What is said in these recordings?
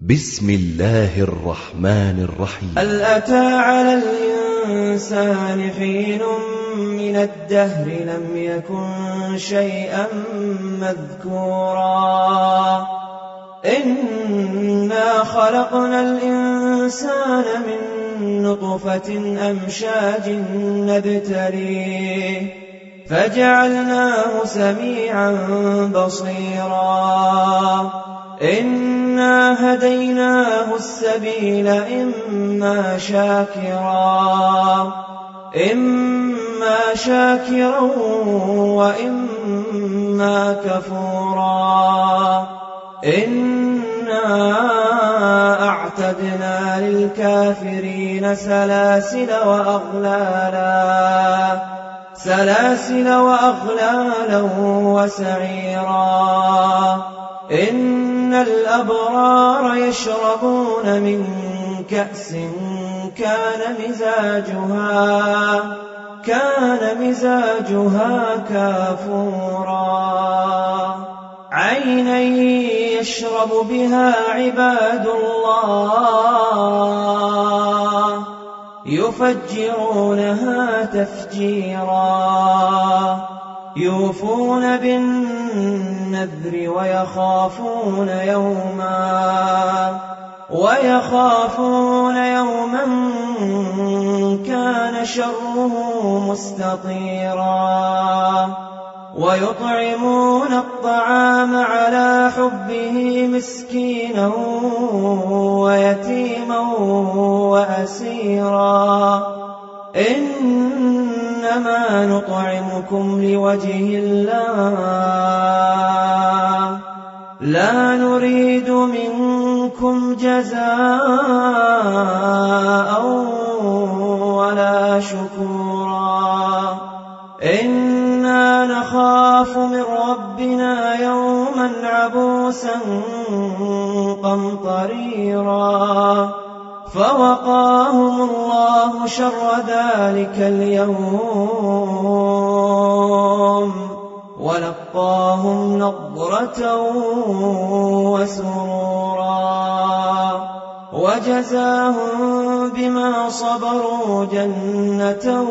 بسم الله الرحمن الرحيم. هل أتى على الإنسان حين من الدهر لم يكن شيئا مذكورا إنا خلقنا الإنسان من نطفة أمشاج نبتليه فجعلناه سميعا بصيرا إنا هديناه السبيل إما شاكرا وإما كفورا إنا أعتدنا للكافرين سلاسل وأغلالا وسعيرا إن الأبرار يشربون من كأس كان مزاجها كافورا عينا يشرب بها عباد الله يفجرونها تفجيرا يوفون بالنذر ويخافون يوما كان شره مستطيرا ويطعمون الطعام على حبه مسكينا ويتيما وأسيرا إنما نطعمكم لوجه الله لا نريد منكم جزاء ولا شكورا إنا نخاف من ربنا يوما عبوسا قمطريرا فوقاهم الله شر ذلك اليوم ولقاهم نضرة وسرورا وجزاهم بما صبروا جنة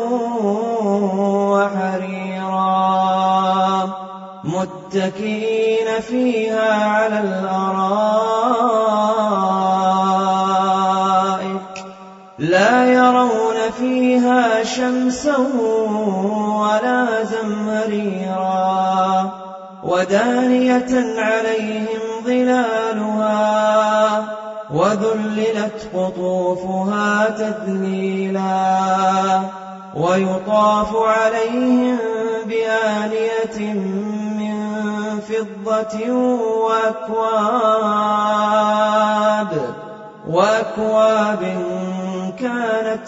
وحريرا متكئين فيها على الأرائك لا يرون فيها شمسا ولا زمهريرا ودانية عليهم ظلالها وذللت قطوفها تذليلا ويطاف عليهم بآنية من فضة وأكواب كانت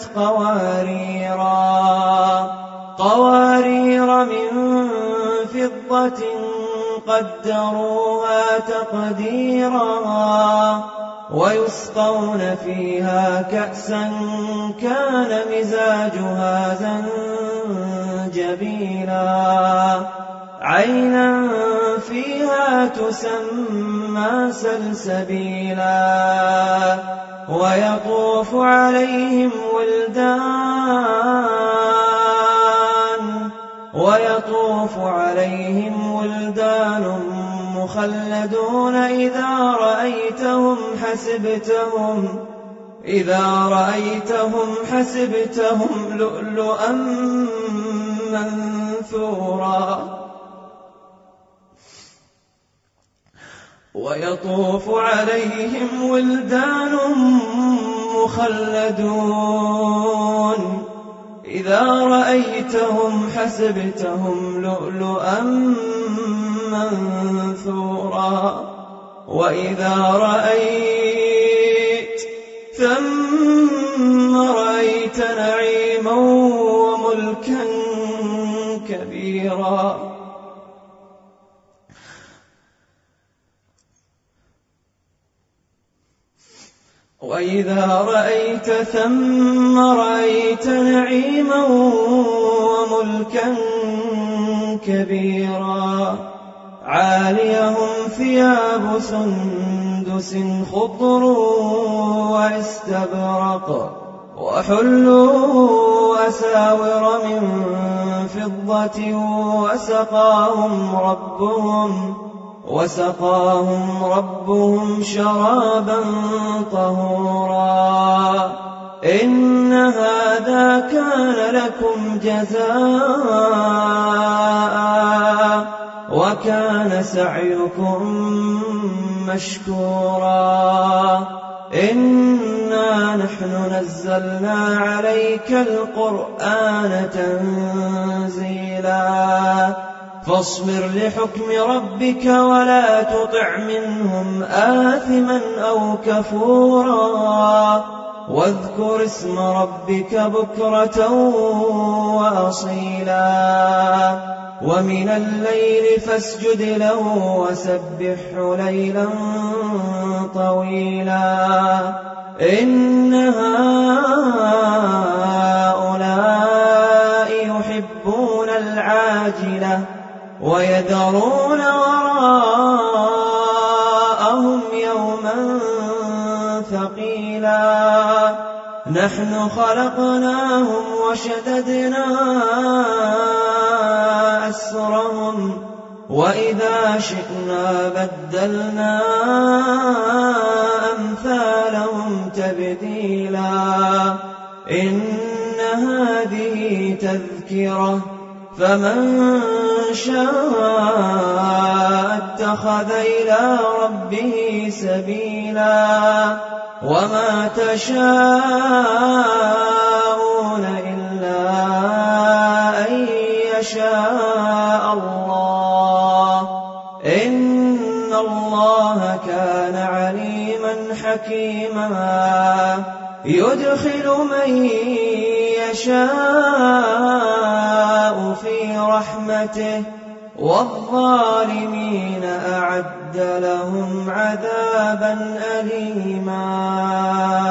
قوارير من فضة قدروها تقديرا ويسقون فيها كأسا كان مزاجها زنجبيلا عينا فيها تسمى سلسبيلا ويطوف عليهم ولدان مخلدون إذا رأيتهم حسبتهم لؤلؤا منثورا ويطوف عليهم ولدان مخلدون إذا رأيتهم حسبتهم لؤلؤا منثورا وإذا رأيت ثم رأيت نعيما وملكا كبيرا وإذا رأيت ثم رأيت نعيما وملكا كبيرا عاليهم ثياب سندس سندس خضر واستبرق وحلوا أساور من فضة وسقاهم ربهم شرابا طهورا إن هذا كان لكم جزاء وكان سعيكم مشكورا إنا نحن نزلنا عليك القرآن تنزيلا فاصبر لحكم ربك ولا تطع منهم آثما أو كفورا واذكر اسم ربك بكرة وأصيلا ومن الليل فاسجد له وسبحه ليلا طويلا إن هؤلاء يحبون العاجلة ويذرون وراءهم يوما ثقيلا نحن خلقناهم وشددنا أسرهم وإذا شئنا بدلنا أمثالهم تبديلا إن هذه تذكرة فمن شاء اتخذ إلى ربه سبيلا وما تشاءون إلا أن يشاء الله إن الله كان عليما حكيما يدخل من يشاء في رحمته والظالمين أعد لهم عذابا أليما